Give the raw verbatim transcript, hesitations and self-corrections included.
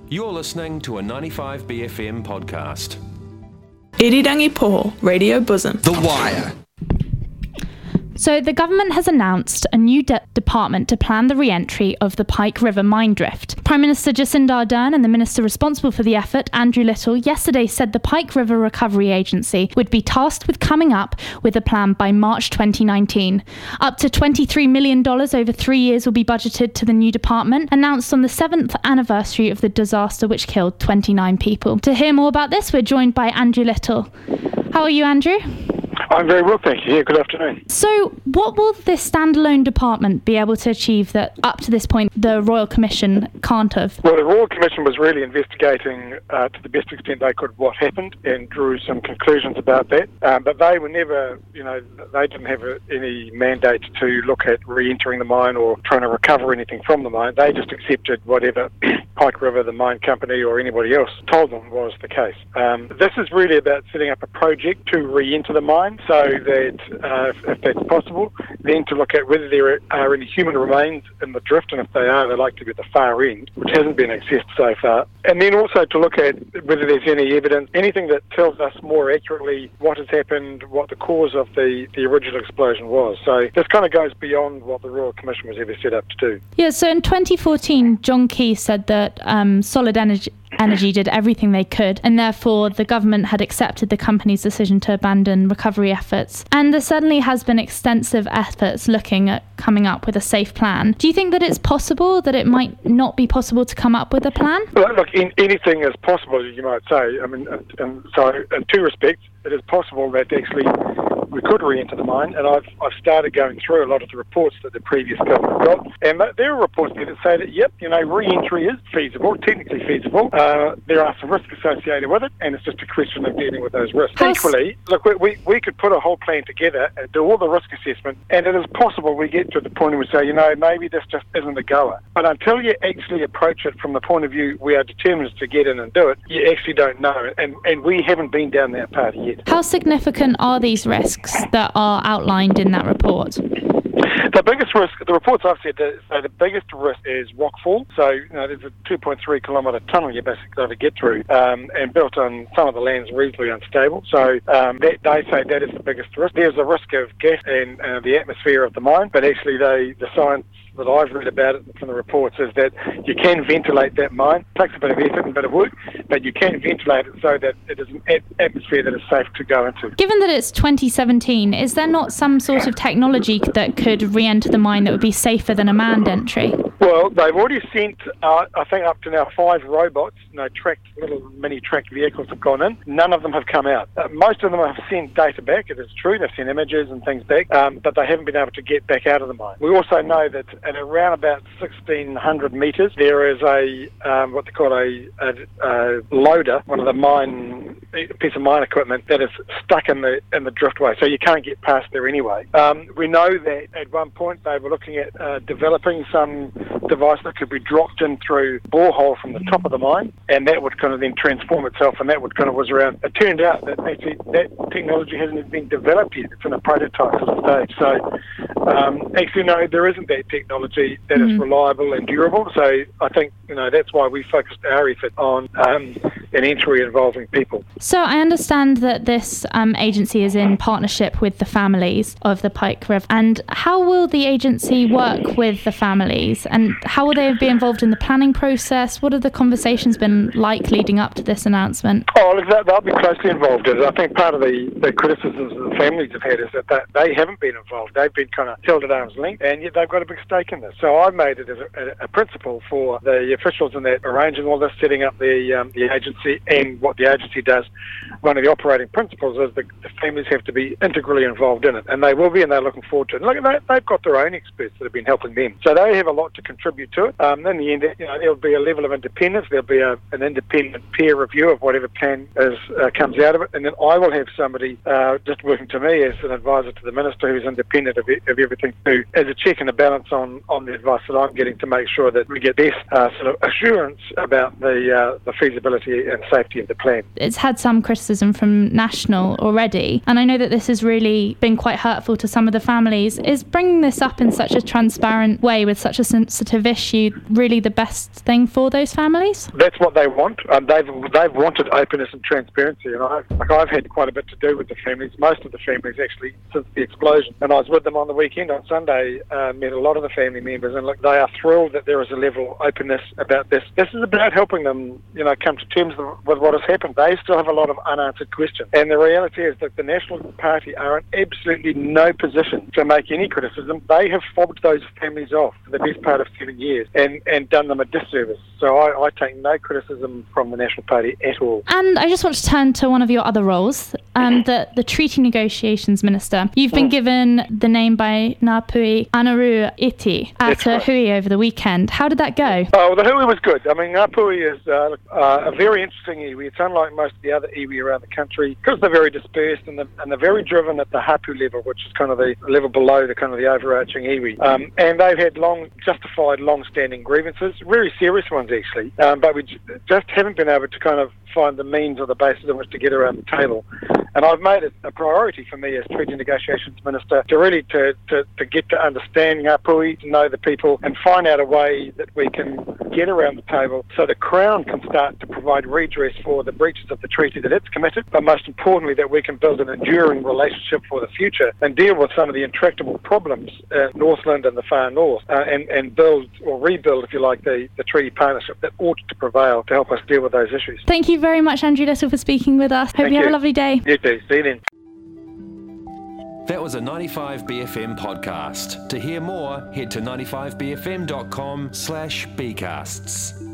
You're listening to a ninety-five B F M podcast. Irirangi Poho, Radio Bosom. The Wire. So the government has announced a new de- department to plan the re-entry of the Pike River mine drift. Prime Minister Jacinda Ardern and the minister responsible for the effort, Andrew Little, yesterday said the Pike River Recovery Agency would be tasked with coming up with a plan by March twenty nineteen. Up to twenty-three million dollars over three years will be budgeted to the new department, announced on the seventh anniversary of the disaster which killed twenty-nine people. To hear more about this, we're joined by Andrew Little. How are you, Andrew? I'm very well, thank you. Yeah, good afternoon. So what will this standalone department be able to achieve that up to this point the Royal Commission can't have? Well, the Royal Commission was really investigating uh, to the best extent they could what happened and drew some conclusions about that. Um, but they were never, you know, they didn't have a, any mandate to look at re-entering the mine or trying to recover anything from the mine. They just accepted whatever Pike River, the mine company or anybody else told them was the case. Um, this is really about setting up a project to re-enter the mine, so that uh, if, if that's possible, then to look at whether there are any human remains in the drift, and if they are, they're likely to be at the far end, which hasn't been accessed so far. And then also to look at whether there's any evidence, anything that tells us more accurately what has happened, what the cause of the, the original explosion was. So this kind of goes beyond what the Royal Commission was ever set up to do. Yeah, so in twenty fourteen, John Key said that um, Solid Energy Energy did everything they could, and therefore the government had accepted the company's decision to abandon recovery efforts. And there certainly has been extensive efforts looking at coming up with a safe plan. Do you think that it's possible that it might not be possible to come up with a plan? Well, look, in, anything is possible, you might say. I mean, and, and so in two respects, it is possible that actually we could re-enter the mine, and I've I've started going through a lot of the reports that the previous government got, and there are reports there that say that, yep, you know, re-entry is feasible, technically feasible. Uh, there are some risks associated with it, and it's just a question of dealing with those risks. How Equally, look, we, we we could put a whole plan together and do all the risk assessment, and it is possible we get to the point where we say, you know, maybe this just isn't a goer. But until you actually approach it from the point of view we are determined to get in and do it, you actually don't know, and, and we haven't been down that path yet. How significant are these risks that are outlined in that report? The biggest risk, the reports I've said, that, so the biggest risk is rockfall. So, you know, there's a two point three kilometre tunnel you basically got to get through, um, and built on some of the land's reasonably unstable. So um, that, they say that is the biggest risk. There's a risk of gas and uh, the atmosphere of the mine, but actually they, the science that I've read about it from the reports is that you can ventilate that mine. It takes a bit of effort and a bit of work, but you can ventilate it so that it is an atmosphere that is safe to go into. Given that it's twenty seventeen, is there not some sort of technology that could re-enter the mine that would be safer than a manned entry? Well, they've already sent, uh, I think up to now, five robots, you know, tracked, little mini tracked vehicles have gone in. None of them have come out. Uh, most of them have sent data back, it is true, they've sent images and things back, um, but they haven't been able to get back out of the mine. We also know that at around about sixteen hundred metres, there is a, um, what they call a, a, a loader, one of the mine, piece of mine equipment that is stuck in the in the driftway, so you can't get past there anyway. Um, we know that at one point they were looking at uh, developing some device that could be dropped in through borehole from the top of the mine, and that would kind of then transform itself, and that would kind of was around. It turned out that actually that technology hasn't even been developed yet. It's in a prototype sort of stage. So um, actually, no, there isn't that technology that mm. is reliable and durable. So I think, you know, that's why we focused our effort on um, an entry involving people. So I understand that this um, agency is in partnership with the families of the Pike River. And how will the agency work with the families? And how will they be involved in the planning process? What have the conversations been like leading up to this announcement? Oh, look, they'll be closely involved in it. I think part of the, the criticisms that the families have had is that they, they haven't been involved. They've been kind of held at arm's length, and yet they've got a big stake in this. So I've made it as a, a principle for the officials in that arranging all this, setting up the um, the agency and what the agency does. One of the operating principles is that the families have to be integrally involved in it, and they will be, and they're looking forward to it. And look, they, they've got their own experts that have been helping them, so they have a lot to contribute to it. Um, in the end, you know, there'll be a level of independence. There'll be a, an independent peer review of whatever plan is, uh, comes out of it, and then I will have somebody uh, just working to me as an advisor to the minister who's independent of, of everything, too, as a check and a balance on, on the advice that I'm getting to make sure that we get best uh, sort of assurance about the uh, the feasibility and safety of the plan. It's had some criticism from National already, and I know that this has really been quite hurtful to some of the families. Is bringing this up in such a transparent way with such a sensitive issue really the best thing for those families? That's what they want. Um, they've they've wanted openness and transparency, and I, like I've had quite a bit to do with the families, most of the families actually, since the explosion. And I was with them on the weekend on Sunday, uh, met a lot of the family members, and look, they are thrilled that there is a level of openness about this. This is about helping them, you know, come to terms with what has happened. They still have a lot of unanswered questions, and the reality is that the National Party are in absolutely no position to make any criticism. They have fobbed those families off for the best part of seven years and, and done them a disservice. So I, I take no criticism from the National Party at all. And I just want to turn to one of your other roles, um, the, the Treaty Negotiations Minister. You've been mm. given the name by Ngāpuhi Anaru Iti at uh, Hui over the weekend. How did that go? Oh, well, the Hui was good. I mean, Ngāpuhi is uh, uh, a very interesting iwi. It's unlike most of the other iwi around the country because they're very dispersed and they're, and they're very driven at the hapu level, which is kind of the level below the kind of the overarching iwi. Um, and they've had long, justified, long-standing grievances, very serious ones actually, um, but we j- just haven't been able to kind of find the means or the basis on which to get around the table. And I've made it a priority for me as Treaty Negotiations Minister to really to, to, to get to understand Ngāpuhi, to know the people, and find out a way that we can get around the table so the Crown can start to provide redress for the breaches of the treaty that it's committed, but most importantly that we can build an enduring relationship for the future and deal with some of the intractable problems in Northland and the far north, uh, and, and build or rebuild, if you like, the, the treaty partnership that ought to prevail to help us deal with those issues. Thank you very much, Andrew Little, for speaking with us. Hope Thank you have you. a lovely day. You too. See you then. That was a ninety-five B F M podcast. To hear more, head to ninety-five b f m dot com slash b casts.